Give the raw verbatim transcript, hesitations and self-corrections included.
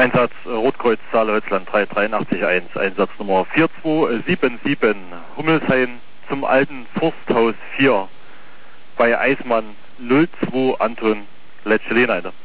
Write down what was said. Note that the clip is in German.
Einsatz äh, Rotkreuz Saale-Holzland drei drei acht eins, Einsatznummer vier zwei sieben sieben Hummelshain zum alten Forsthaus vier bei Eismann null zwei Anton Letscheleneide.